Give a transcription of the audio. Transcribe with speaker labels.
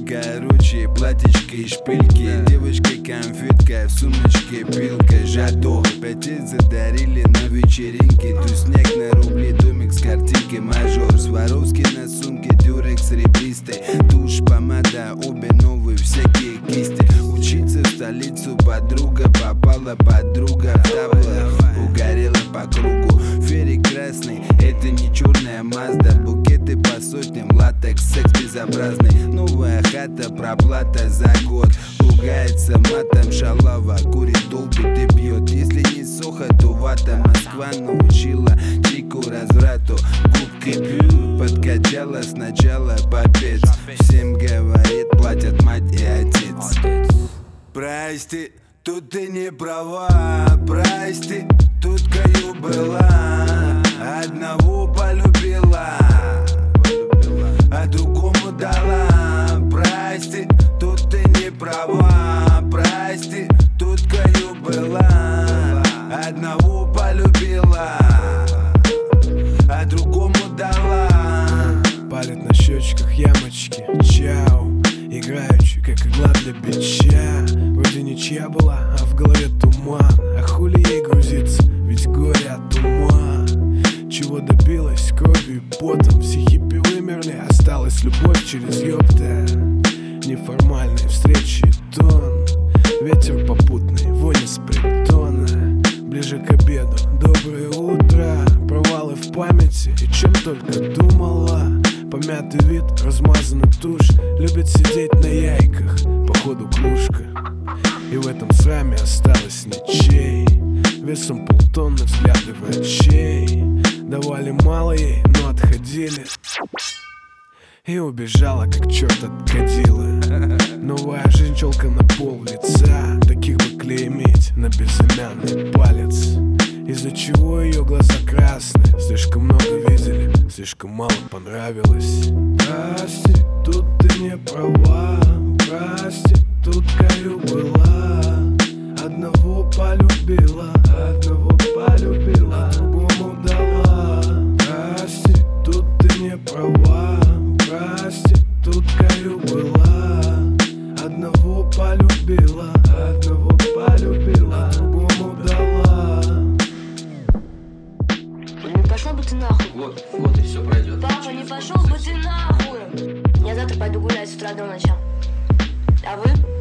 Speaker 1: короче, платьичко и шпильки. Девочка конфетка, в сумочке пилка. Жадо, опять задарили на вечеринке. Тут снег на рубли, домик с картинкой. Мажор, Сваровский на сумке, дюрекс ребристый. Тушь, помада, обе новые, всякие кисти. Учиться в столицу подруга, попала подруга в табло, угорела по кругу. Ферик красный, это не черная Мазда. Букеты по сотням, латекс, секс безобразный. Новая хата, проплата за год. Ругается матом, шалава, курит, долбит и бьет. Если не сухо, то вата. Москва научила чику разврату. Губки пью, подкачала сначала попец. Всем говорит, платят мать и отец. Прости, тут ты не права. Прости, тут Каю была. Одного полюбила, а другому дала. Прости, тут ты не права. Прости, тут Каю была. Одного полюбила, а другому дала.
Speaker 2: Палят на щечках ямочки, чау. Играючи, как игла для бича. Вроде ничья была, а в голове туман. А хули ей грузиться, ведь горе от ума. Чего добилась кровью и потом. Все хиппи вымерли, осталась любовь через ёпта. Неформальные встречи и тон. Ветер попутный, вони с притона. Ближе к обеду, доброе утро. Провалы в памяти, и чем только думала. Помятый вид, размазанный тушь. Любит сидеть на яйках, походу кружка. И в этом сраме осталось ничей. Весом полтонны взгляды врачей. Давали мало ей, но отходили. И убежала, как черт от кадилы. Новая жизнь, челка на пол лица. Таких бы клеймить на безымянный палец. Из-за чего ее глаза красные. Слишком много видели, слишком мало понравилось. Прости, тут ты не права. Прости, тут Каю была. Одного полюбила, одного полюбила, другому дала. Прости, тут ты не права. Прости, тут Каю была. Одного полюбила, одного полюбила, другому дала.
Speaker 3: Не пошел бы ты нахуй.
Speaker 4: Вот и все пройдет.
Speaker 3: Папа, не пошел бы ты нахуй. Я завтра пойду гулять с утра до ночи. А вы?